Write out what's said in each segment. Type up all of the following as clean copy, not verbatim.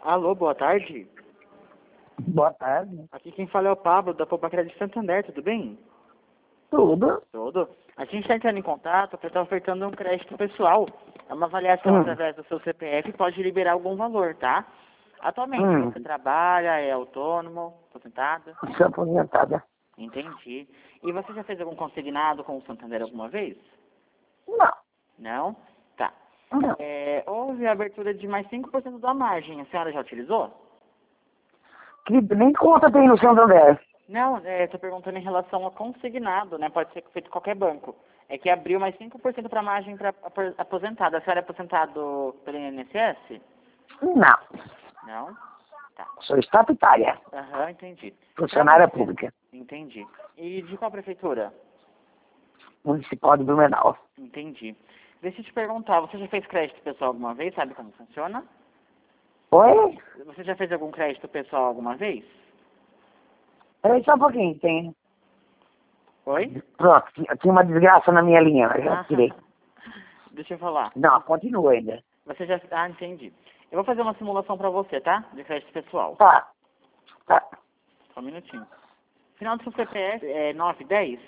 Alô, boa tarde. Boa tarde. Aqui quem fala é o Pablo, da Poupa-Crédito de Santander, tudo bem? Tudo? Tudo. A gente está entrando em contato porque está ofertando um crédito pessoal. É uma avaliação através do seu CPF e pode liberar algum valor, tá? Atualmente, você trabalha, é autônomo, aposentado? Sou aposentada. Entendi. E você já fez algum consignado com o Santander alguma vez? Não. Não? Tá. Não. Houve a abertura de mais 5% da margem. A senhora já utilizou? Que nem conta tem no Santander. Não, estou perguntando em relação ao consignado, né? Pode ser feito em qualquer banco. É que abriu mais 5% para a margem para aposentado. A senhora é aposentado pelo INSS? Não. Não? Tá. Sou estatutária. Aham, entendi. Funcionária pública. Entendi. E de qual prefeitura? Municipal de Blumenau. Entendi. Deixa eu te perguntar, você já fez crédito pessoal alguma vez? Sabe como funciona? Oi? Você já fez algum crédito pessoal alguma vez? Peraí só um pouquinho, tem. Oi? Pronto, tinha uma desgraça na minha linha, eu já tirei. Deixa eu falar. Não, continua ainda. Você já... Ah, entendi. Eu vou fazer uma simulação para você, tá? De crédito pessoal. Tá. Só um minutinho. Final do seu CPF é 910?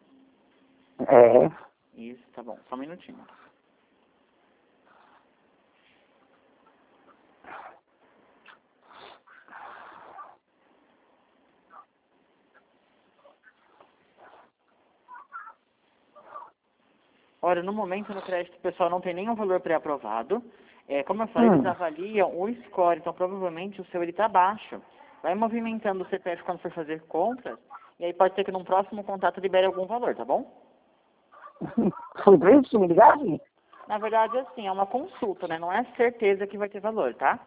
É. Isso, tá bom. Só um minutinho. Olha, no momento no crédito pessoal não tem nenhum valor pré-aprovado. Como eu falei, eles avaliam o score, então provavelmente o seu ele tá baixo. Vai movimentando o CPF quando for fazer compras, e aí pode ser que num próximo contato libere algum valor, tá bom? Foi pra isso que me ligasse? Na verdade, assim, é uma consulta, né? Não é certeza que vai ter valor, tá?